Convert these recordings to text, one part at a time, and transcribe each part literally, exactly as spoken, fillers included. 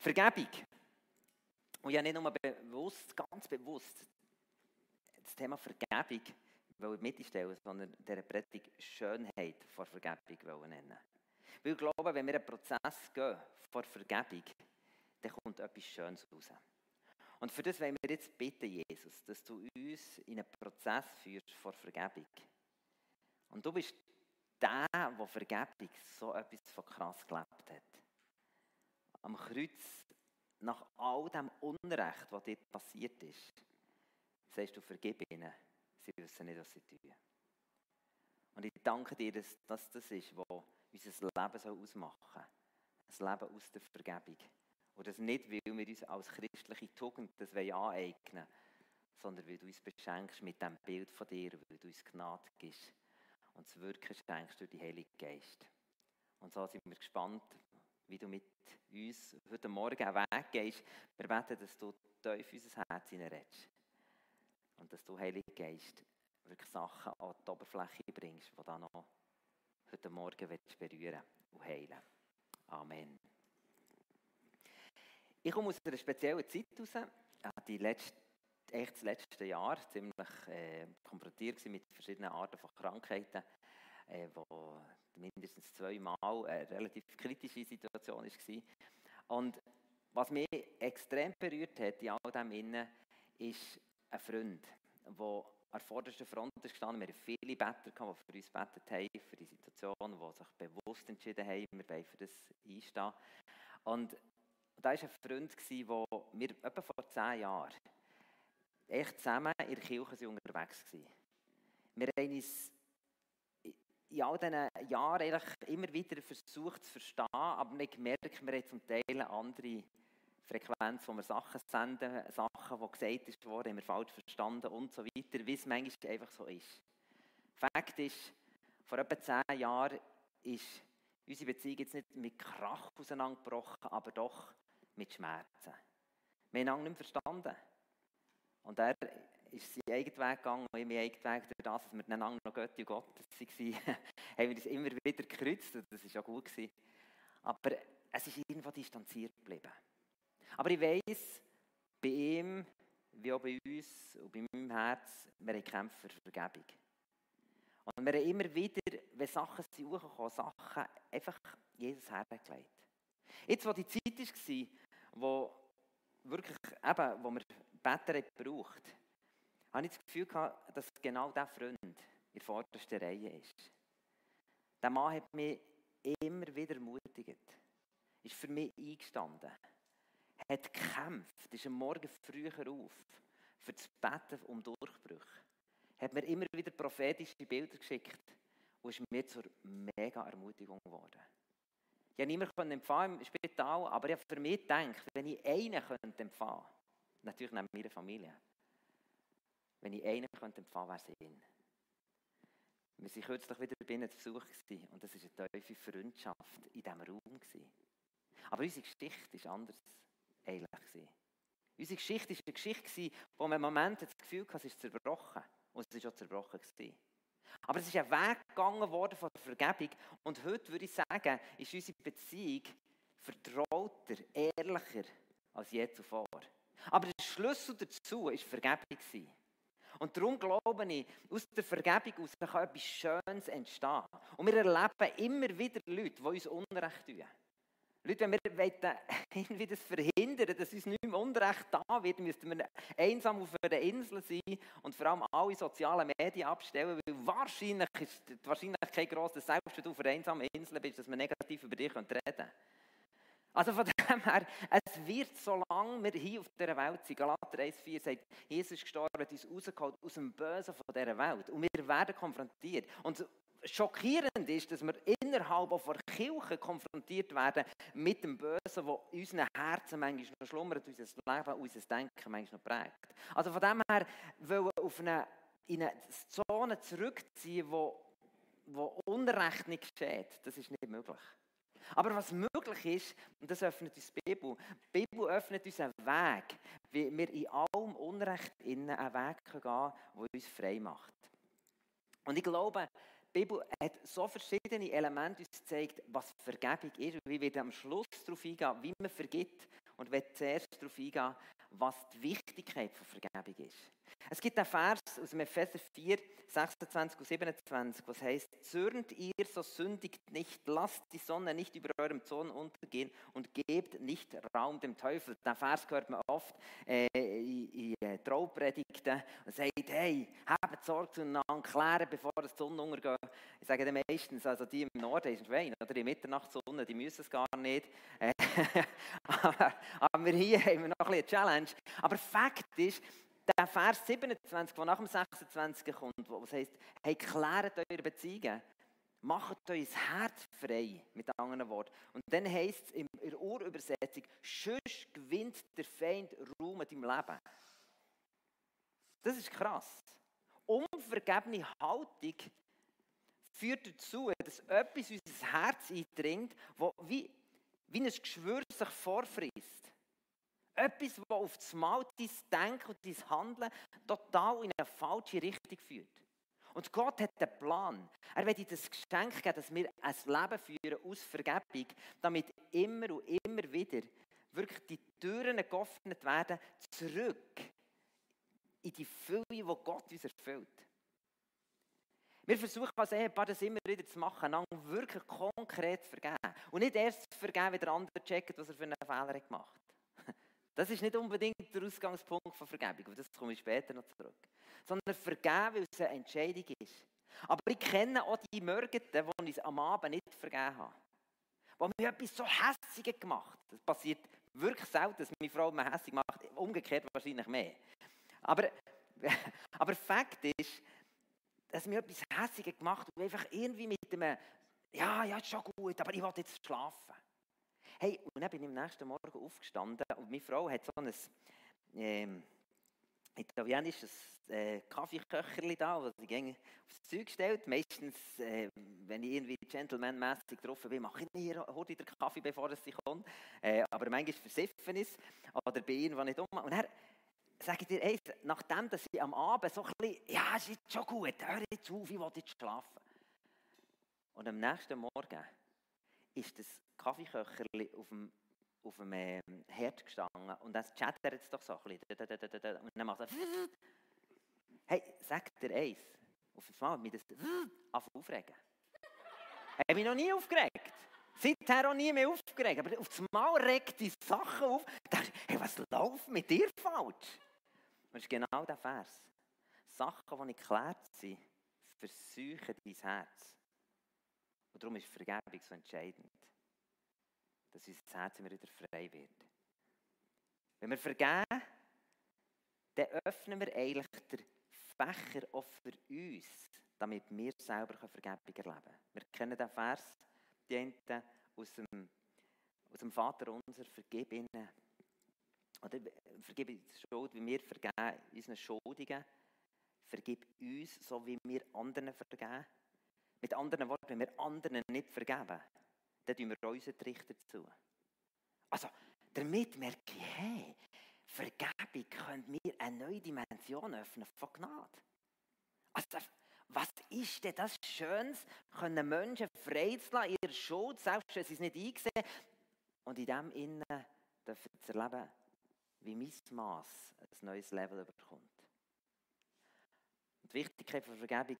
Vergebung. Und ja, nicht nur bewusst, ganz bewusst das Thema Vergebung in die Mitte stellen, sondern dieser Predigt Schönheit vor Vergebung nennen. Weil ich glaube, wenn wir einen Prozess gehen vor Vergebung, dann kommt etwas Schönes raus. Und für das wollen wir jetzt bitten, Jesus, dass du uns in einen Prozess führst vor Vergebung. Und du bist der, der Vergebung so etwas von krass gelebt hat. Am Kreuz, nach all dem Unrecht, was dir passiert ist, sagst du, vergib ihnen, sie wissen nicht, was sie tun. Und ich danke dir, dass das das ist, was unser Leben ausmachen soll. Ein Leben aus der Vergebung. Und das nicht, weil wir uns als christliche Tugend das aneignen wollen, sondern weil du uns beschenkst mit dem Bild von dir, weil du uns Gnade gibst und das Wirken schenkst durch den Heiligen Geist. Und so sind wir gespannt, wie du mit uns heute Morgen einen Weg gehst. Wir beten, dass du tief in unser Herz hineinredest. Und dass du, Heiliger Geist, wirklich Sachen an die Oberfläche bringst, die du noch heute Morgen berühren und heilen. Amen. Ich komme aus einer speziellen Zeit heraus. Ich war die letzte, echt das letzte Jahr ziemlich äh, konfrontiert mit verschiedenen Arten von Krankheiten, äh, wo mindestens zweimal eine relativ kritische Situation war. Und was mich extrem berührt hat in all dem Innen, ist ein Freund, der an vorderster Front ist gestanden. Wir hatten viele Better, die für uns gebetet haben, für die Situation, die sich bewusst entschieden haben, wir wollen für das einstehen. Und da war ein Freund, der wir etwa vor zehn Jahren echt zusammen in der Kirche unterwegs waren. Wir haben uns in all diesen Jahren eigentlich immer wieder versucht zu verstehen, aber nicht gemerkt, wir haben zum Teil eine andere Frequenz, wo wir Sachen senden, Sachen, die gesagt wurden, haben wir falsch verstanden und so weiter, wie es manchmal einfach so ist. Fakt ist, vor etwa zehn Jahren ist unsere Beziehung jetzt nicht mit Krach auseinandergebrochen, aber doch mit Schmerzen. Wir haben einander nicht verstanden. Und er ist seinen eigenen Weg gegangen und ich meinen eigenen Weg, durch das, dass wir einander noch Götti und Gottes waren, haben wir uns immer wieder gekreuzt und das war auch gut. Aber es ist irgendwo distanziert geblieben. Aber ich weiss, bei ihm, wie auch bei uns und bei meinem Herz, wir haben gekämpft für Vergebung. Und wir haben immer wieder, wenn Sachen sind hochgekommen, Sachen einfach Jesus hergelegt. Jetzt, wo die Zeit war, wo wirklich eben, wo wir Beter gebraucht, habe ich das Gefühl gehabt, dass genau dieser Freund in der vordersten Reihe ist. Der Mann hat mich immer wieder ermutigt, ist für mich eingestanden, hat gekämpft, ist am Morgen früher auf, für das Beten um Durchbrüche, hat mir immer wieder prophetische Bilder geschickt und ist mir zur mega Ermutigung geworden. Ich konnte niemanden empfangen im Spital, aber ich habe für mich gedacht, wenn ich einen könnte empfangen, natürlich neben meiner Familie, wenn ich einen könnte empfangen, wäre es ihn. Wir waren kürzlich wieder bei ihnen zu Besuch und das war eine tiefe Freundschaft in diesem Raum. Aber unsere Geschichte war anders eigentlich. Unsere Geschichte war eine Geschichte, wo man im Moment das Gefühl hatte, es ist zerbrochen. Und es war auch zerbrochen. Aber es ist ein Weg gegangen worden von der Vergebung. Und heute würde ich sagen, ist unsere Beziehung vertrauter, ehrlicher als je zuvor. Aber der Schlüssel dazu war Vergebung. Und darum glaube ich, aus der Vergebung heraus kann etwas Schönes entstehen. Und wir erleben immer wieder Leute, die uns Unrecht tun. Leute, wenn wir irgendwie das verhindern, dass uns nicht mehr Unrecht da wird, müssten wir einsam auf einer Insel sein und vor allem alle sozialen Medien abstellen, weil wahrscheinlich ist die Wahrscheinlichkeit gross, dass selbst wenn du auf einer einsamen Insel bist, dass man negativ über dich reden könnte. Also von dem her, es wird, solange wir hier auf dieser Welt sind, Galater eins vier sagt, Jesus ist gestorben, hat uns rausgeholt aus dem Bösen von dieser Welt. Und wir werden konfrontiert. Und schockierend ist, dass wir innerhalb von der Kirche konfrontiert werden mit dem Bösen, das in unseren Herzen manchmal noch schlummert, unser Leben, unser Denken manchmal noch prägt. Also von dem her, wollen wir auf eine, in eine Zone zurückziehen, wo, wo Unrecht nicht geschieht, das ist nicht möglich. Aber was möglich ist, und das öffnet uns die Bibel, die Bibel öffnet uns einen Weg, wie wir in allem Unrecht in einen Weg gehen können, der uns frei macht. Und ich glaube, die Bibel hat so verschiedene Elemente uns gezeigt, was Vergebung ist. Und ich werde am Schluss darauf eingehen, wie man vergibt und möchte zuerst darauf eingehen, was die Wichtigkeit von Vergebung ist. Es gibt einen Vers aus dem Epheser vier, sechsundzwanzig und siebenundzwanzig, was heißt: Zürnt ihr, so sündigt nicht, lasst die Sonne nicht über eurem Zorn untergehen und gebt nicht Raum dem Teufel. Den Vers hört man oft äh, in, in äh, Traupredigten und sagt: Hey, habt Sorge zueinander, klären, bevor die Sonne untergeht. Ich sage dann meistens, also die im Norden ist Wein oder die Mitternachtssonne, die müssen es gar nicht. Äh, aber, aber hier haben wir noch ein bisschen eine Challenge. Aber Fakt ist, der Vers siebenundzwanzig, der nach dem sechsundzwanzig kommt, wo es heisst: Hey, klärt eure Beziehungen, macht euer Herz frei, mit anderen Worten. Und dann heisst es in der Urübersetzung: Sonst gewinnt der Feind Raum in deinem Leben. Das ist krass. Unvergebene Haltung führt dazu, dass etwas in unser Herz eindringt, das wie, wie ein Geschwür sich vorfrisst. Etwas, das auf das Mal dein Denken und dein Handeln total in eine falsche Richtung führt. Und Gott hat einen Plan. Er will dir das Geschenk geben, dass wir ein Leben führen aus Vergebung, damit immer und immer wieder wirklich die Türen geöffnet werden, zurück in die Fülle, die Gott uns erfüllt. Wir versuchen als Ehepaar das immer wieder zu machen, einander wirklich konkret zu vergeben. Und nicht erst zu vergeben, wenn der andere checkt, was er für einen Fehler gemacht hat. Das ist nicht unbedingt der Ausgangspunkt von Vergebung, aber das komme ich später noch zurück. Sondern vergeben, weil es eine Entscheidung ist. Aber ich kenne auch die Morgen, die ich am Abend nicht vergeben habe. Wo mir etwas so Hässiges gemacht hat. Das passiert wirklich selten, dass meine Frau mich hässig macht. Umgekehrt wahrscheinlich mehr. Aber, aber Fakt ist, dass mir etwas Hässiges gemacht hat und einfach irgendwie mit einem, ja, ja, ist schon gut, aber ich will jetzt schlafen. Hey, und dann bin ich am nächsten Morgen aufgestanden und meine Frau hat so ein ähm, italienisches äh, Kaffeeköcherchen da, das sie gerne aufs Zeug stellt. Meistens, äh, wenn ich irgendwie gentlemanmässig getroffen bin, mache ich hier heute den Kaffee, bevor sie kommt. Äh, aber manchmal versiffen ist oder bei ihnen, die nicht um. Und dann sage ich dir, hey, nachdem dass ich am Abend so ein bisschen, ja, es ist schon gut, hör jetzt auf, ich will jetzt schlafen. Und am nächsten Morgen ist das Kaffeeköcherchen auf dem, auf dem äh, Herd gestanden und das chattert jetzt doch so ein bisschen. Und dann macht er, hey, sagt dir eins, auf einmal hat mich das aufregen. Ich habe mich noch nie aufgeregt. Seither auch nie mehr aufgeregt. Aber auf einmal regt die Sachen auf. Ich dachte, hey, was läuft mit dir falsch? Und das ist genau der Vers. Sachen, die nicht geklärt sind, versuchen dein Herz. Und darum ist Vergebung so entscheidend. Dass unser Herz immer wieder frei wird. Wenn wir vergeben, dann öffnen wir eigentlich den Fächer auch für uns, damit wir selber Vergebung erleben können. Wir kennen den Vers, die einen aus dem, aus dem Vater unser, vergib ihnen. Oder vergib uns Schuld, wie wir vergeben unseren Schuldigen. Vergib uns, so wie wir anderen vergeben. Mit anderen Worten, wenn wir anderen nicht vergeben, dann tun wir unseren Richter zu. Also, damit merke ich, hey, Vergebung könnte mir eine neue Dimension öffnen von Gnade. Also, was ist denn das Schönes, können Menschen frei zu lassen, ihre Schuld, selbst wenn sie es nicht eingesehen, und in dem Innen dürfen sie erleben, wie mein Mass ein neues Level bekommt. Und die Wichtigkeit von Vergebung,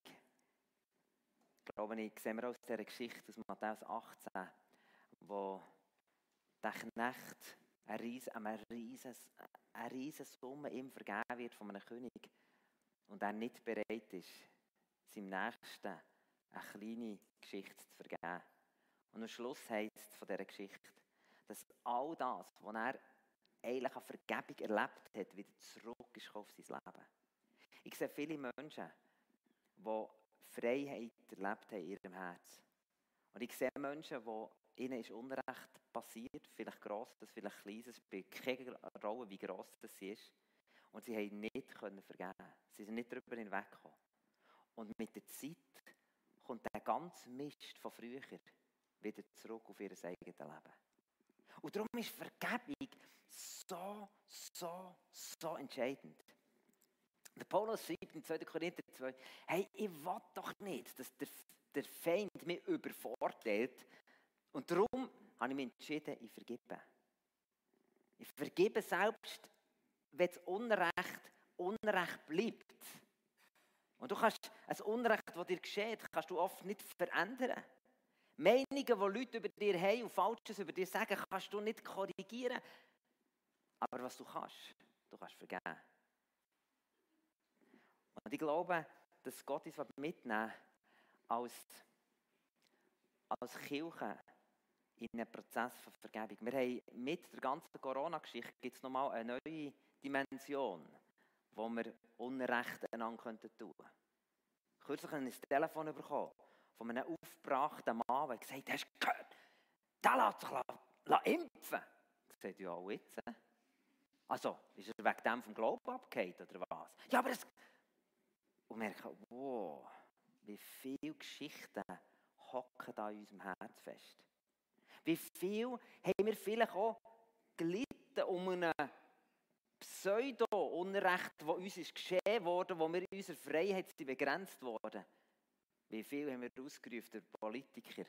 glaube ich, sehen wir aus dieser Geschichte aus Matthäus achtzehn, wo der Knecht eine riesen, eine riesen, eine riesen Summe ihm vergeben wird von einem König und er nicht bereit ist, seinem Nächsten eine kleine Geschichte zu vergeben. Und am Schluss heisst es von dieser Geschichte, dass all das, was er eigentlich an Vergebung erlebt hat, wieder zurück ist auf sein Leben. Ich sehe viele Menschen, die Freiheit erlebt haben in ihrem Herz. Und ich sehe Menschen, die ihnen ist Unrecht passiert, vielleicht grosses, vielleicht kleines, es spielt keine Rolle, wie gross das ist. Und sie haben nicht können vergeben. Sie sind nicht darüber hinweggekommen. Und mit der Zeit kommt der ganze Mist von früher wieder zurück auf ihr eigenes Leben. Und darum ist Vergebung so, so, so entscheidend. Der Paulus schreibt in zweiter Korinther zwei, hey, ich will doch nicht, dass der, der Feind mich übervorteilt. Und darum habe ich mich entschieden, ich vergebe. Ich Vergeben selbst, wenn das Unrecht Unrecht bleibt. Und du kannst ein Unrecht, das dir geschieht, kannst du oft nicht verändern. Meinungen, die Leute über dir haben und Falsches über dir sagen, kannst du nicht korrigieren. Aber was du kannst, du kannst vergeben. Und ich glaube, dass Gott uns mitnehmen als, als Kirche in einen Prozess von Vergebung. Wir haben mit der ganzen Corona-Geschichte gibt es nochmal eine neue Dimension, wo wir Unrecht einander tun könnten. Kürzlich habe ich ein Telefon bekommen von einem aufgebrachten Mann, der gesagt hat, hast du gehört, der lässt sich la, la impfen. Ich sagte, ja, und jetzt? Also, ist er wegen dem vom Glauben abgefallen, oder was? Ja, aber es... Und merke, wow, wie viele Geschichten hocken da in unserem Herz fest. Wie viel haben wir vielleicht auch gelitten um einen Pseudo-Unrecht, das uns ist geschehen wurde, wo wir in unserer Freiheit sind begrenzt wurden. Wie viel haben wir ausgerufen durch Politiker?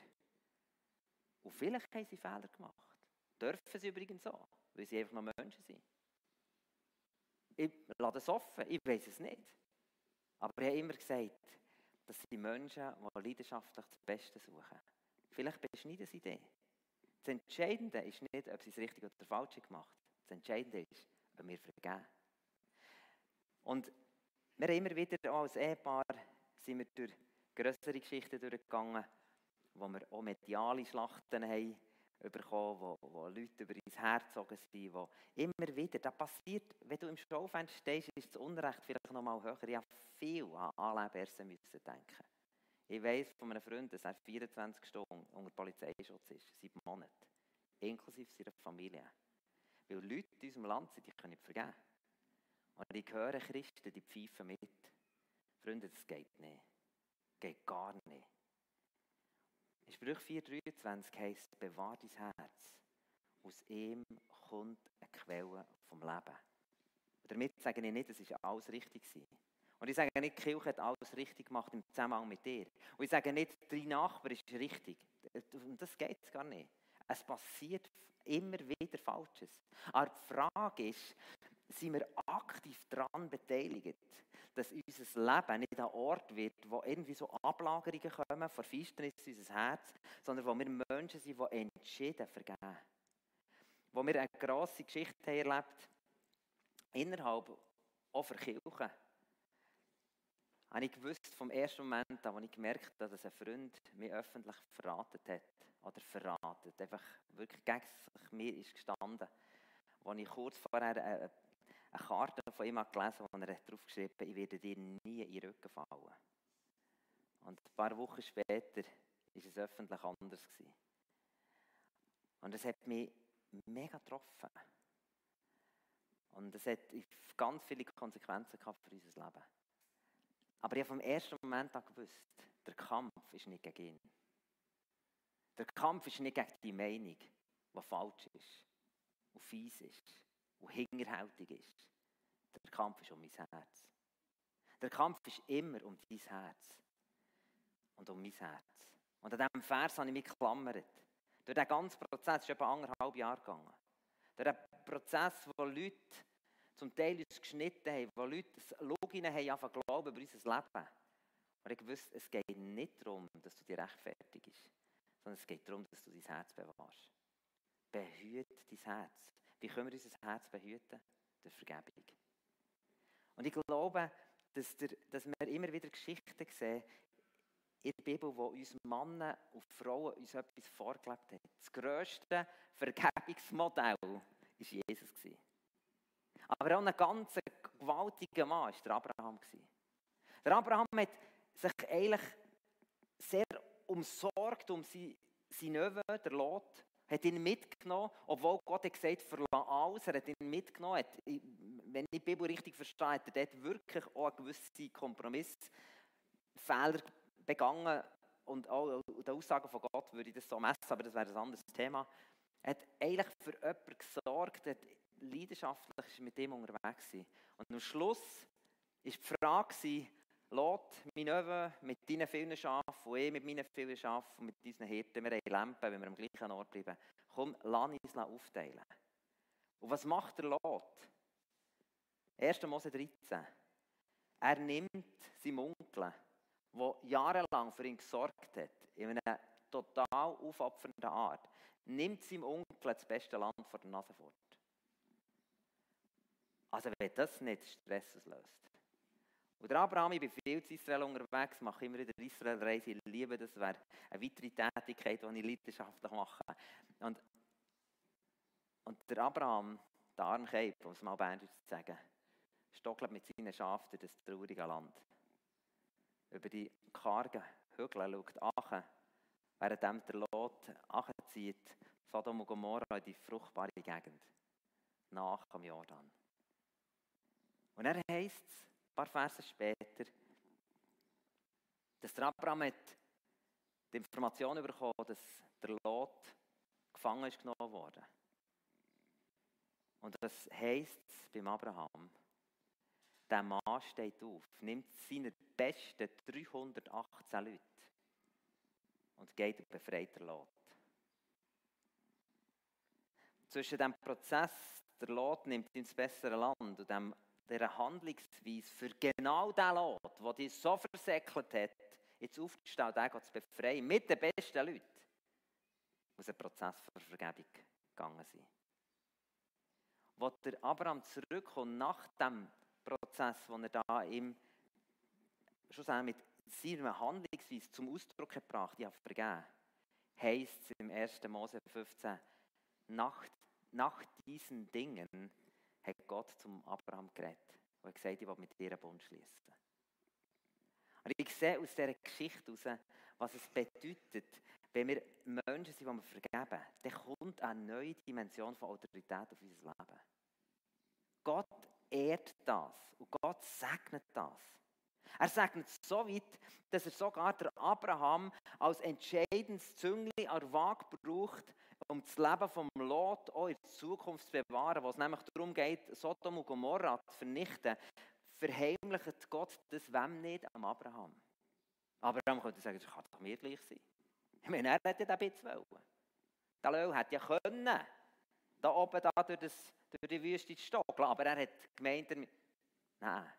Und vielleicht haben sie Fehler gemacht. Dürfen sie übrigens auch, weil sie einfach noch Menschen sind. Ich lasse es offen, ich weiß es nicht. Aber ich habe immer gesagt, das sind Menschen, die leidenschaftlich das Beste suchen. Vielleicht beschneiden sie das. Das Entscheidende ist nicht, ob sie es richtig oder falsch gemacht haben. Das Entscheidende ist, ob wir vergeben. Und wir haben immer wieder als Ehepaar sind wir durch grössere Geschichten durchgegangen, wo wir auch mediale Schlachten haben bekommen, wo, wo Leute über ins Herz gezogen sind, wo immer wieder, das passiert, wenn du im Schaufenster stehst, ist das Unrecht vielleicht noch mal höher. Ich habe viel an Anleben erst müssen denken. Ich weiss von einem Freund, dass er vierundzwanzig Stunden unter Polizeischutz ist, seit Monaten, inklusive seiner Familie. Weil Leute in unserem Land sind, die können nicht vergeben. Und ich höre Christen, die pfeifen mit. Freunde, das geht nicht. Geht gar nicht. In Sprüche vier dreiundzwanzig heisst, bewahr dein Herz. Aus ihm kommt eine Quelle vom Leben. Und damit sage ich nicht, es war alles richtig gewesen. Und ich sage nicht, die Kirche hat alles richtig gemacht im Zusammenhang mit dir. Und ich sage nicht, dein Nachbar ist richtig. Um das geht es gar nicht. Es passiert immer wieder Falsches. Aber die Frage ist, sind wir aktiv daran beteiligt, dass unser Leben nicht ein Ort wird, wo irgendwie so Ablagerungen kommen, von Finsternis in unser Herz, sondern wo wir Menschen sind, die entschieden vergeben. Wo wir eine grosse Geschichte haben erlebt, innerhalb auch für Kirchen. Habe ich gewusst vom ersten Moment an, als ich gemerkt habe, dass ein Freund mich öffentlich verraten hat. Oder verraten. Einfach wirklich gegen mir ist gestanden. Als ich kurz vorher eine, eine Karte von ihm gelesen habe, wo er darauf geschrieben hat, ich werde dir nie in den Rücken fallen. Und ein paar Wochen später war es öffentlich anders gewesen. Und es hat mich mega getroffen. Und es hat ganz viele Konsequenzen gehabt für unser Leben. Aber ich habe vom ersten Moment an gewusst, der Kampf ist nicht gegen ihn. Der Kampf ist nicht gegen die Meinung, die falsch ist, die fies ist, die hinterhältig ist. Der Kampf ist um mein Herz. Der Kampf ist immer um dein Herz und um mein Herz. Und an diesem Vers habe ich mich geklammert. Durch diesen ganzen Prozess ist etwa anderthalb Jahre gegangen. Durch diesen Prozess, wo Leute zum Teil uns geschnitten haben, wo Leute das Login haben, einfach glauben über unser Leben. Und ich wusste, es geht nicht darum, dass du dich rechtfertigst, sondern es geht darum, dass du dein Herz bewahrst. Behüte dein Herz. Wie können wir unser Herz behüten? Durch Vergebung. Und ich glaube, dass, der, dass wir immer wieder Geschichten sehen in der Bibel, wo uns Männer und Frauen uns etwas vorgelebt haben. Das grösste Vergebungsmodell war Jesus. Aber auch ein ganz gewaltiger Mann war der Abraham. Der Abraham hat sich eigentlich sehr umsorgt um seinen Neven, der Lot, hat ihn mitgenommen, obwohl Gott hat gesagt, verlass alles, er hat ihn mitgenommen. Hat, wenn ich die Bibel richtig verstehe, hat er dort wirklich auch einen gewissen Kompromissfehler begangen. Und auch die Aussagen von Gott würde ich das so messen, aber das wäre ein anderes Thema. Er hat eigentlich für jemanden gesorgt, hat leidenschaftlich mit ihm unterwegs war. Und am Schluss war die Frage, Lot, mein Neven, mit deinen vielen Schafen und ich mit meinen vielen Schafen und mit unseren Hirten, wir haben Lampen, wenn wir am gleichen Ort bleiben, komm, lass uns aufteilen. Und was macht der Lot? erster Mose dreizehn. Er nimmt seinen Onkel, der jahrelang für ihn gesorgt hat, in einer total aufopfernden Art, nimmt seinem Onkel das beste Land vor der Nase fort. Also wenn das nicht Stress auslöst. Und der Abraham, ich bin viel in Israel unterwegs, mache immer wieder Israel-Reise, ich liebe das, wäre eine weitere Tätigkeit, die ich leidenschaftlich mache. Und, und der Abraham, der Arnkeib, um es mal berndeutsch zu sagen, stockelt mit seinen Schafen durch das traurige Land. Über die kargen Hügel schaut Aachen, während der Lot zieht, Sodom und Gomorra in die fruchtbare Gegend, nach am Jordan. Und er heisst es, ein paar Verse später, dass der Abraham hat die Information bekommen, dass der Lot gefangen ist genommen worden. Und das heisst es beim Abraham, der Mann steht auf, nimmt seine besten dreihundertachtzehn Leute und geht und befreit den Lot. Zwischen dem Prozess, der Lot nimmt ins bessere Land und dem, dieser Handlungsweise für genau den Lot, der dich so versäckelt hat, jetzt aufzustehen, den zu befreien, mit den besten Leuten, muss ein Prozess für Vergebung gegangen sein. Als der Abraham zurückkommt nach dem Prozess, den er da ihm schon mit seiner Handlungsweise zum Ausdruck gebracht hat, ich habe vergeben, heisst es im erster Mose fünfzehn, nach, nach diesen Dingen hat Gott zum Abraham geredet und hat gesagt, ich will mit dir einen Bund schließen. Und ich sehe aus dieser Geschichte heraus, was es bedeutet, wenn wir Menschen sind, die wir vergeben, dann kommt eine neue Dimension von Autorität auf unser Leben. Gott ehrt das und Gott segnet das. Er segnet so weit, dass er sogar der Abraham als entscheidendes Züngli an der Waage braucht, um das Leben vom Lot auch in der Zukunft zu bewahren, wo es nämlich darum geht, Sodom und Gomorra zu vernichten, verheimlicht Gott das wem nicht am Abraham. Abraham könnte sagen, das kann doch mir gleich sein. Ich meine, er hätte ja ein bisschen wollen. Der Löw hätte ja können, da oben da durch, das, durch die Wüste zu stocken, aber er hat gemeint, nein.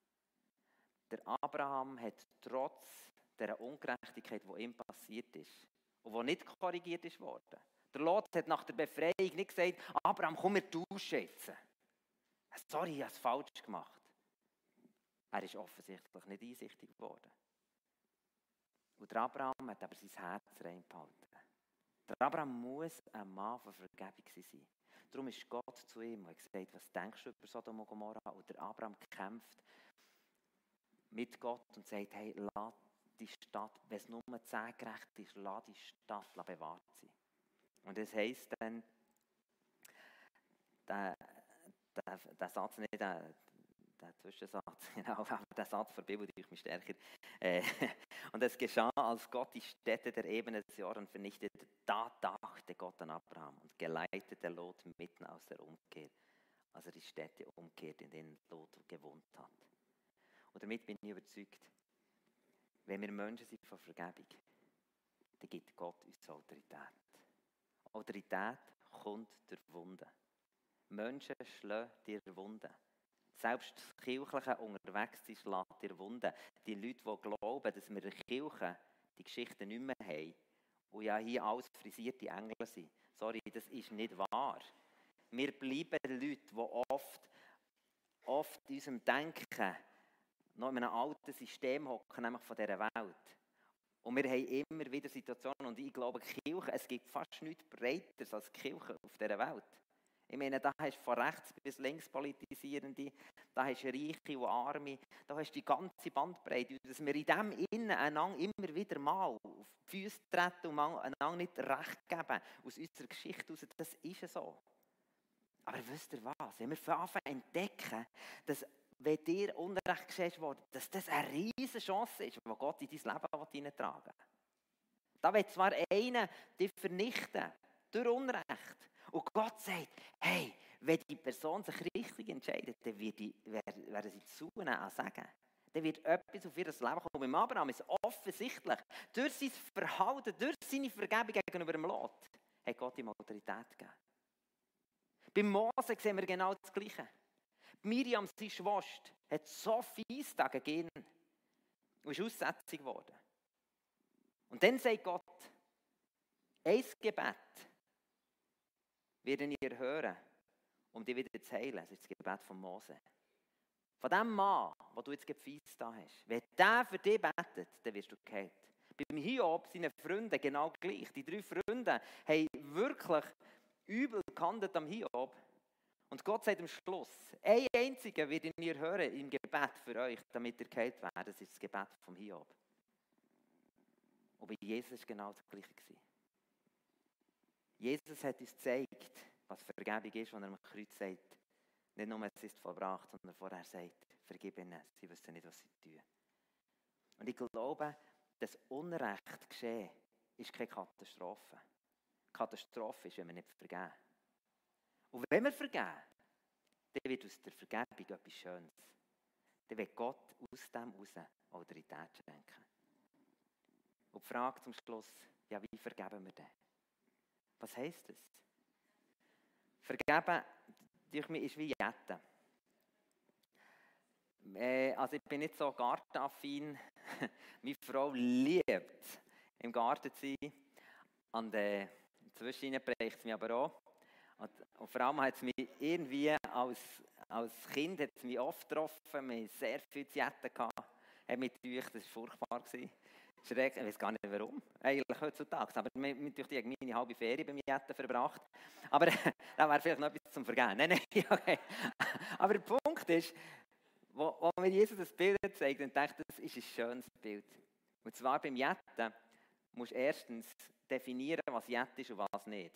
Der Abraham hat trotz der Ungerechtigkeit, die ihm passiert ist und die nicht korrigiert ist worden. Der Lot hat nach der Befreiung nicht gesagt, Abraham, komm, wir tauschen jetzt. Sorry, ich habe es falsch gemacht. Er ist offensichtlich nicht einsichtig geworden. Und der Abraham hat aber sein Herz rein behalten. Der Abraham muss ein Mann von Vergebung sein. Darum ist Gott zu ihm und hat gesagt, was denkst du über Sodom und Gomorra? Und der Abraham kämpft mit Gott und sagt, hey, lass die Stadt, wenn es nur zehn gerecht ist, lass die Stadt bewahrt sein. Und das heisst dann, der, der, der Satz, nicht der, der Zwischensatz, genau, aber der Satz der Bibel ist mich stärker. Äh, und es geschah, als Gott die Städte der Ebene des Jordan vernichtete, da dachte Gott an Abraham und geleitete Lot mitten aus der Umkehr, als er die Städte umkehrt, in denen Lot gewohnt hat. Und damit bin ich überzeugt, wenn wir Menschen sind von Vergebung, dann gibt Gott uns Autorität. Autorität kommt durch Wunden. Menschen schlagen dir Wunden. Selbst das Kirchliche unterwegs ist, schlägt dir Wunden. Die Leute, die glauben, dass wir in der Kirche die Geschichten nicht mehr haben und ja hier alles frisierte Engel sind. Sorry, das ist nicht wahr. Wir bleiben Leute, die oft, oft in unserem Denken noch in einem alten System hocken, nämlich von dieser Welt. Und wir haben immer wieder Situationen, und ich glaube, Kirche, es gibt fast nichts Breiteres als Kirche auf dieser Welt. Ich meine, da hast du von rechts bis links Politisierende, da hast du Reiche und Arme, da hast du die ganze Bandbreite. Dass wir in dem Innen einander immer wieder mal auf die Füße treten und einander nicht recht geben, aus unserer Geschichte heraus, das ist so. Aber wisst ihr was? Wenn wir anfangen zu entdecken, dass wenn dir Unrecht geschehen wurde, dass das eine riesige Chance ist, die Gott in dein Leben hineintragen will. Da will zwar einer dich vernichten, durch Unrecht. Und Gott sagt, hey, wenn die Person sich richtig entscheidet, dann wird die, werden sie zunehmen an Sagen. Dann wird etwas auf ihr Leben kommen. Beim Abraham ist offensichtlich, durch sein Verhalten, durch seine Vergebung gegenüber dem Lot, hat Gott ihm Autorität gegeben. Bei Mose sehen wir genau das Gleiche. Miriam, seine Schwester, hat so fies dagegen ihn und ist aussätzig geworden. Und dann sagt Gott, ein Gebet werden ihr hören, um dich wieder zu heilen. Das ist das Gebet von Mose. Von dem Mann, den du jetzt fies da hast, wenn der für dich betet, dann wirst du geheilt. Beim Hiob, seinen Freunden, genau gleich. Die drei Freunde haben wirklich übel gehandelt am Hiob. Und Gott sagt am Schluss, ein einziger wird ihr hören im Gebet für euch, damit ihr geheilt werdet. Das ist das Gebet vom Hiob. Und bei Jesus war genau das Gleiche. Jesus hat uns gezeigt, was Vergebung ist, wenn er am Kreuz sagt, nicht nur es ist vollbracht, sondern vorher sagt, vergib ihnen, sie wissen nicht, was sie tun. Und ich glaube, das Unrecht geschehen ist keine Katastrophe. Katastrophe ist, wenn wir nicht vergeben. Und wenn wir vergeben, dann wird aus der Vergebung etwas Schönes. Dann wird Gott aus dem heraus Autorität schenken. Und die Frage zum Schluss, ja, wie vergeben wir denn? Was heisst das? Vergeben durch mich ist wie Jetten. Äh, also ich bin nicht so gartenaffin. Meine Frau liebt, im Garten zu sein. Und äh, inzwischen bräuchte es mich aber auch. Und, und vor allem hat es mich irgendwie als, als Kind hat es mich oft getroffen. Wir hatten sehr viel zu jetten. Hat mich gedacht, das war furchtbar. Schräg, ich weiß gar nicht warum, eigentlich heutzutage. Aber wir haben meine halbe Ferien beim Jetten verbracht. Aber da wäre vielleicht noch etwas zum Vergehen. Nein, nein, okay. Aber der Punkt ist, wo, wo mir Jesus das Bild zeigt, und denkt, das ist ein schönes Bild. Und zwar beim Jetten musst du erstens definieren, was Jett ist und was nicht.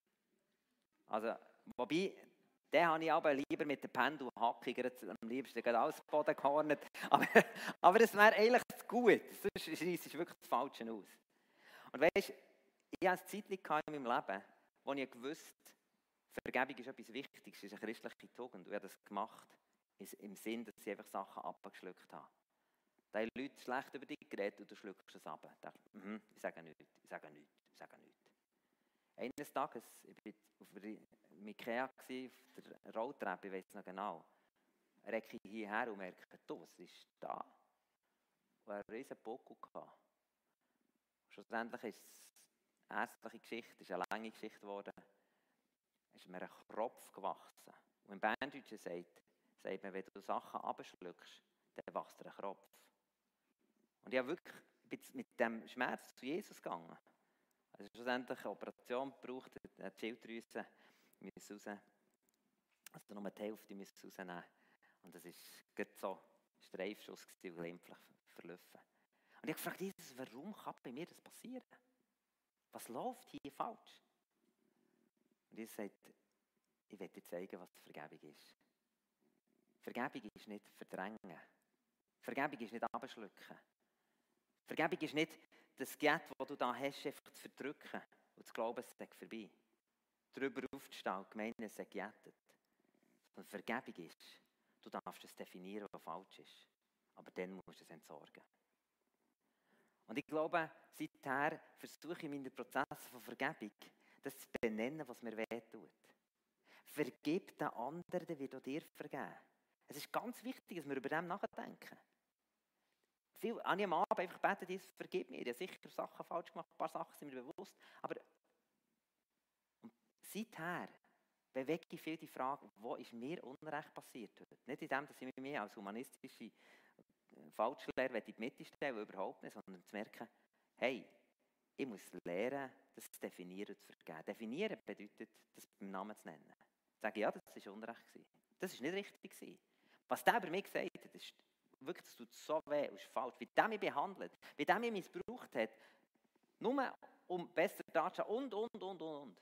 Also, wobei, den habe ich aber lieber mit der Pendelhackung, am liebsten gerade alles Boden gehornet. Aber, aber das wäre eigentlich zu gut, sonst ist es wirklich das Falsche aus. Und weißt du, ich hatte eine Zeit in meinem Leben, wo ich gewusst Vergebung ist etwas Wichtiges, es ist eine christliche Tugend. Und ich habe das gemacht, im Sinn, dass ich einfach Sachen abgeschluckt habe. Da haben Leute schlecht über dich geredet und du schluckst es ab. Ich dachte, mm, ich sage nichts, ich sage nichts, ich sage nichts. Eines Tages, ich war auf dem Ikea, auf der Rolltreppe, ich weiß es noch genau, recke ich hierher und merke, du, was ist da? Und einen riesen Buckel gehabt. Schlussendlich ist es eine ärztliche Geschichte, es ist eine lange Geschichte geworden. Es ist mir ein Kropf gewachsen. Und im Berndeutschen sagt, sagt man, wenn du Sachen abschluckst, dann wächst dir ein Kropf. Und ich habe wirklich mit dem Schmerz zu Jesus gegangen. Also schlussendlich eine Operation gebraucht, die Schilddrüse müssen raus. Also nur die Hälfte müssen rausnehmen. Und das war gerade so ein Streifschuss und glimpflich verlaufen. Und ich habe gefragt, Jesus, warum kann bei mir das passieren? Was läuft hier falsch? Und Jesus sagt, ich werde dir zeigen, was Vergebung ist. Vergebung ist nicht verdrängen. Vergebung ist nicht abschlucken. Vergebung ist nicht das Gebet, das du da hast, einfach zu verdrücken und zu glauben, es sei vorbei. Darüber aufzustehen und gemeint, es sei gejettet. Und Vergebung ist, du darfst es definieren, was falsch ist. Aber dann musst du es entsorgen. Und ich glaube, seither versuche ich in meinen Prozessen von Vergebung, das zu benennen, was mir wehtut. Vergib den anderen, der wird auch dir vergeben. Es ist ganz wichtig, dass wir über dem nachdenken. Viel, an am Abend einfach beten, Jesus, vergib mir. Ich habe sicher Sachen falsch gemacht, ein paar Sachen sind mir bewusst. Aber und seither bewege ich viel die Frage, wo ist mir Unrecht passiert heute? Nicht in dem, dass ich mich als humanistische Falschlehre in die Mitte stelle, überhaupt nicht, sondern zu merken, hey, ich muss lernen, das zu definieren und zu vergeben. Definieren bedeutet, das beim Namen zu nennen. Sage ja, das war Unrecht. Das war nicht richtig. Was der über mich gesagt hat, ist wirklich, das tut so weh und ist falsch. Wie der mich behandelt, wie der mich missbraucht hat, nur um besser dazustehen und, und, und, und.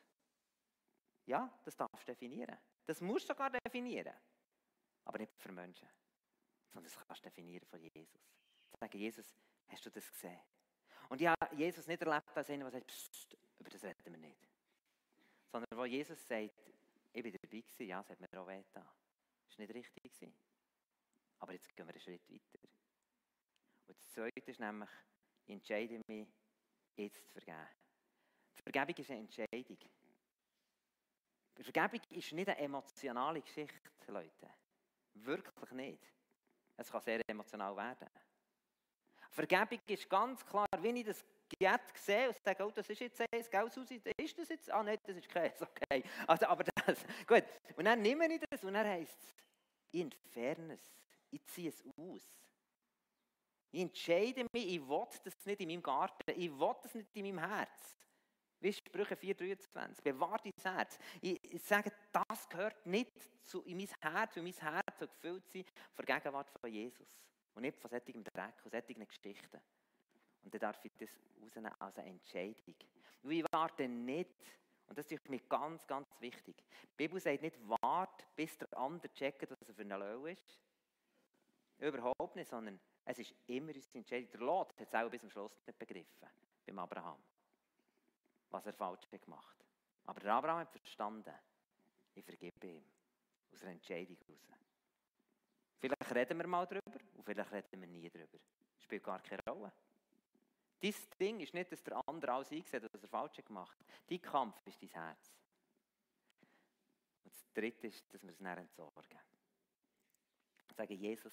Ja, das darfst du definieren. Das musst du sogar definieren. Aber nicht für Menschen. Sondern das kannst du definieren von Jesus. Sagen, Jesus, hast du das gesehen? Und ich habe Jesus nicht erlebt als einer, der sagt, Psst, über das reden wir nicht. Sondern wo Jesus sagt, ich bin dabei gewesen, ja, es hat mir auch weh getan. Das war nicht richtig gewesen. Aber jetzt gehen wir einen Schritt weiter. Und das Zweite ist nämlich, ich entscheide mich, jetzt zu vergeben. Vergebung ist eine Entscheidung. Vergebung ist nicht eine emotionale Geschichte, Leute. Wirklich nicht. Es kann sehr emotional werden. Vergebung ist ganz klar, wenn ich das Gebet sehe und sage, oh, das ist jetzt eins, gell, Susi, ist das jetzt? Ah, nein, das ist keins, okay. Also, aber das, gut. Und dann nehme ich das und dann heisst es, ich entferne es, ich ziehe es aus. Ich entscheide mich, ich will das nicht in meinem Garten, ich will das nicht in meinem Herz. Wie Sprüche vier dreiundzwanzig, bewahrt dein Herz. Ich, ich sage, das gehört nicht zu, in mein Herz, weil mein Herz soll gefüllt sein von der Gegenwart von Jesus. Und nicht von solchem Dreck, von solchen Geschichten. Und dann darf ich das rausnehmen als eine Entscheidung. Und ich warte nicht, und das ist mir ganz, ganz wichtig. Die Bibel sagt nicht, warte, bis der andere checkt, was er für eine Löwe ist. Überhaupt nicht, sondern es ist immer unsere Entscheidung. Der Lot hat es auch bis zum Schluss nicht begriffen, beim Abraham, was er falsch hat gemacht. Aber der Abraham hat verstanden, ich vergebe ihm, aus einer Entscheidung heraus. Vielleicht reden wir mal drüber und vielleicht reden wir nie drüber. Das spielt gar keine Rolle. Dein Ding ist nicht, dass der andere alles eingesehen hat, was er falsch gemacht hat. Dein Kampf ist dein Herz. Und das Dritte ist, dass wir es dann entsorgen. Sagen, Jesus,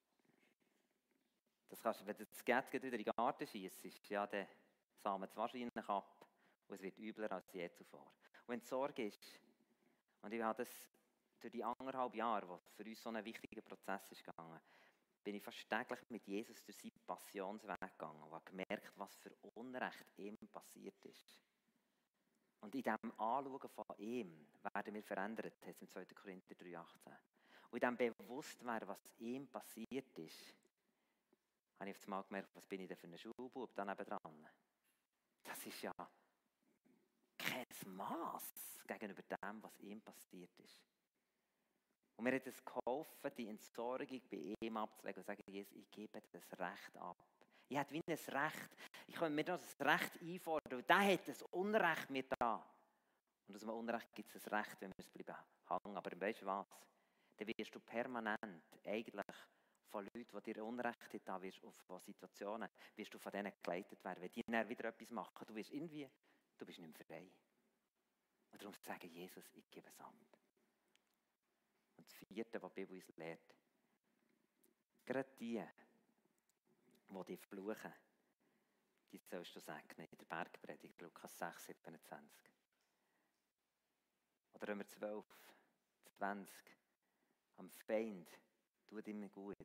das kannst, wenn du das Gebet wieder in den Garten schiessest, ja, dann samen es wahrscheinlich ab und es wird übler als je zuvor. Und wenn es Sorge ist, und ich habe das durch die anderthalb Jahre, wo für uns so ein wichtiger Prozess ist gegangen, bin ich fast täglich mit Jesus durch seinen Passionsweg gegangen und habe gemerkt, was für Unrecht ihm passiert ist. Und in diesem Anschauen von ihm werden wir verändert, heißt es im zweiten Korinther drei achtzehn. Und in diesem Bewusstwerden, was ihm passiert ist, habe ich auf einmal gemerkt, was bin ich denn für ein Schulbub da nebendran. Das ist ja kein Maß gegenüber dem, was ihm passiert ist. Und mir hat es geholfen, die Entsorgung bei ihm abzulegen und zu sagen, Jesus, ich gebe das Recht ab. Ich habe wie ein Recht, ich kann mir das Recht einfordern, und der hat das Unrecht mir da. Und aus dem Unrecht gibt es das Recht, wenn wir es bleiben hängen. Aber weißt du was? Dann wirst du permanent eigentlich von Leuten, die dir Unrecht haben, wirst, von Situationen, wirst du von denen geleitet werden. Wenn die dann wieder etwas machen, du wirst irgendwie, du bist nicht mehr frei. Und darum sage ich, Jesus, ich gebe es ab. Und das Vierte, was die Bibel uns lehrt, gerade die, die dich fluchen, die sollst du segnen in der Bergpredigt, Lukas sechs siebenundzwanzig. Oder Römer zwölf zwanzig. Am Feind tut ihm Gutes.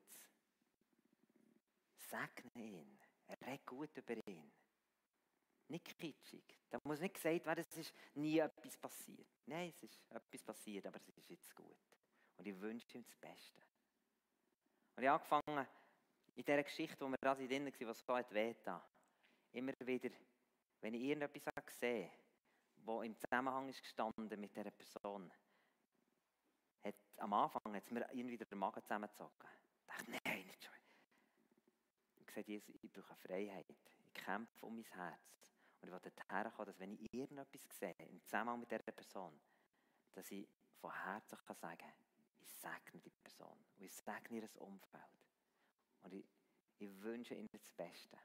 Segne ihn. Er redet gut über ihn. Nicht kitschig. Da muss nicht gesagt werden, es ist nie etwas passiert. Nein, es ist etwas passiert, aber es ist jetzt gut. Und ich wünsche ihm das Beste. Und ich habe angefangen, in dieser Geschichte, wo wir gerade drin waren, was so hat wehgetan, immer wieder, wenn ich irgendetwas gesehen habe, das im Zusammenhang ist gestanden mit dieser Person, hat am Anfang hat es mir irgendwie den Magen zusammengezogen. Ich dachte, nein, nicht schon. Ich gesagt, Jesus, ich brauche Freiheit. Ich kämpfe um mein Herz. Und ich will dorthin kommen, dass wenn ich irgendetwas sehe, im Zusammenhang mit dieser Person, dass ich von Herzen kann sagen kann, ich segne die Person. Und ich segne ihr Umfeld. Und ich, ich wünsche ihnen das Beste.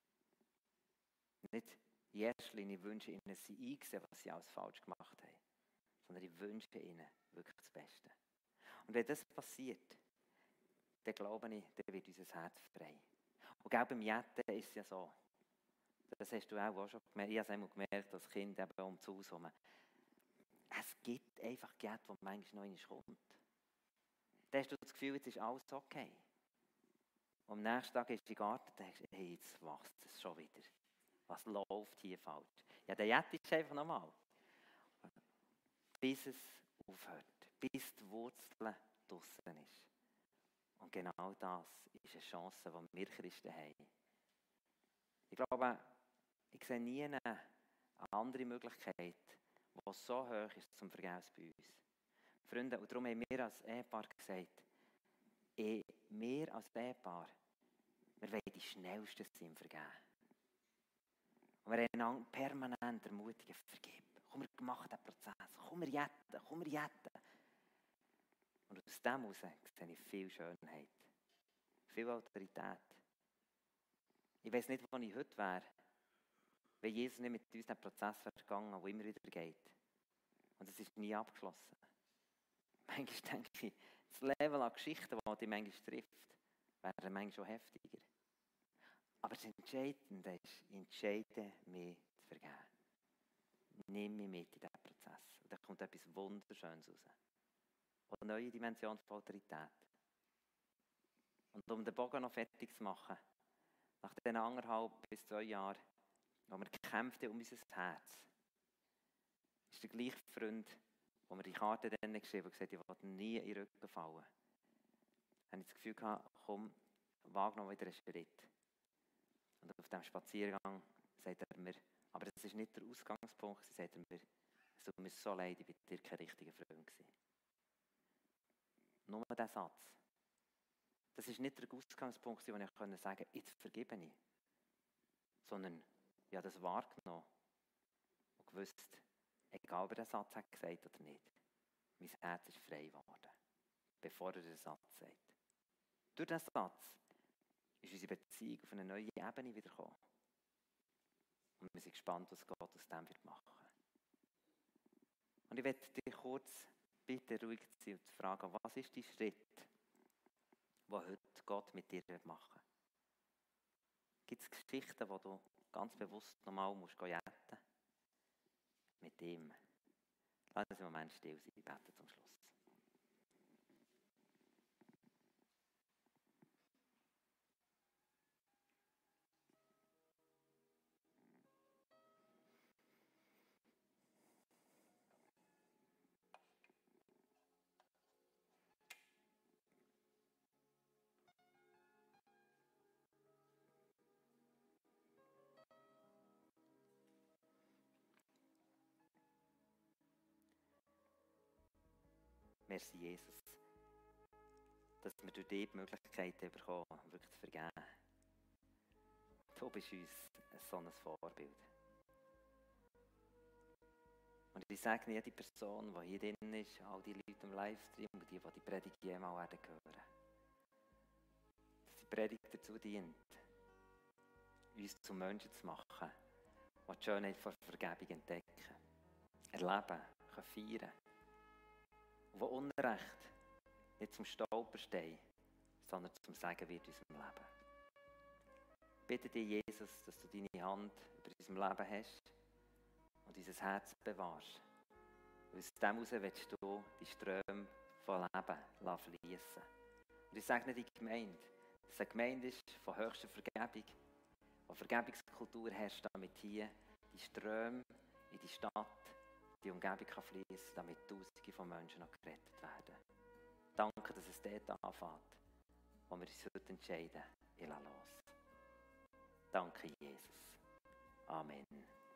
Nicht in erster Linie wünsche ich ihnen, dass sie einsehen, was sie alles falsch gemacht haben. Sondern ich wünsche ihnen wirklich das Beste. Und wenn das passiert, dann glaube ich, dann wird unser Herz frei. Und auch beim Jetten ist es ja so. Das hast du auch schon gemerkt. Ich habe es einmal gemerkt, als Kind eben um das Haus herum. Es gibt einfach Jette, wo manchmal noch einmal kommt. Dann hast du das Gefühl, jetzt ist alles okay. Und am nächsten Tag gehst du in den Garten und denkst, hey, jetzt wächst es schon wieder. Was läuft hier falsch? Ja, der Jette ist einfach normal. Bis es aufhört. Bis die Wurzel draussen ist. Und genau das ist eine Chance, die wir Christen haben. Ich glaube, ich sehe nie eine andere Möglichkeit, die so hoch ist zum Vergebens bei uns. Freunde, und darum haben wir als Ehepaar gesagt, eh, wir als Ehepaar, wir wollen die Schnellsten sein im Vergeben. Und wir haben permanent ermutigen, vergib. Komm, wir machen den Prozess. Komm, wir jetten, komm, wir jetten. Und aus dem heraus sehe ich viel Schönheit. Viel Autorität. Ich weiss nicht, wo ich heute wäre, wenn Jesus nicht mit uns den Prozess wäre gegangen, der immer wieder geht. Und es ist nie abgeschlossen. Manchmal denke ich, das Level an Geschichten, das dich manchmal trifft, wäre manchmal schon heftiger. Aber das Entscheidende ist, entscheide mich zu vergeben. Nimm mich mit in diesen Prozess. Und da kommt etwas Wunderschönes raus. Eine neue Dimension von Autorität. Und um den Bogen noch fertig zu machen, nach diesen anderthalb bis zwei Jahren, wo wir kämpften um unser Herz, ist der gleiche Freund, wo mir die Karte dann geschrieben hat, gesagt, ich wollte nie in den Rücken fallen. Da habe ich das Gefühl gehabt, komm, wag noch wieder einen Schritt. Und auf diesem Spaziergang sagt er mir, aber das ist nicht der Ausgangspunkt, sie sagt er mir, es tut mir so leid, ich war dir kein richtiger Freund gewesen. Nur dieser Satz. Das ist nicht der Ausgangspunkt, wo ich sagen konnte, jetzt vergebe ich. Sondern ich habe das wahrgenommen und gewusst, egal ob er den Satz hat gesagt oder nicht, mein Herz ist frei geworden, bevor er den Satz sagt. Durch diesen Satz ist unsere Beziehung auf eine neue Ebene wiedergekommen. Und wir sind gespannt, was Gott aus dem wird machen. Und ich möchte dich kurz bitten, ruhig zu sein und zu fragen, was ist dein Schritt, den heute Gott mit dir machen will? Gibt es Geschichten, die du ganz bewusst nochmal musst jetten mit ihm? Lass uns im Moment still sein, ich bete zum Schluss. Merci, Jesus, dass wir durch dich die Möglichkeit bekommen, wirklich zu vergeben. Du bist uns so ein Vorbild. Und ich sage jede Person, die hier drin ist, all die Leute im Livestream und die, die die Predigt jemals werden hören, dass die Predigt dazu dient, uns zu Menschen zu machen, die die Schönheit von Vergebung entdecken, erleben, können feiern. Und wo Unrecht nicht zum Stolperstein, sondern zum Segen wird in unserem Leben. Ich bitte dich, Jesus, dass du deine Hand über unserem Leben hast und unser Herz bewahrst. Und aus dem heraus willst du die Ströme von Leben fließen. Und ich sage nicht die Gemeinde, dass es eine Gemeinde ist von höchster Vergebung, wo Vergebungskultur herrscht, damit hier die Ströme in die Stadt, die Umgebung kann fließen, damit Tausende von Menschen noch gerettet werden. Danke, dass es dort anfängt, wo wir uns heute entscheiden, ich lasse los. Danke, Jesus. Amen.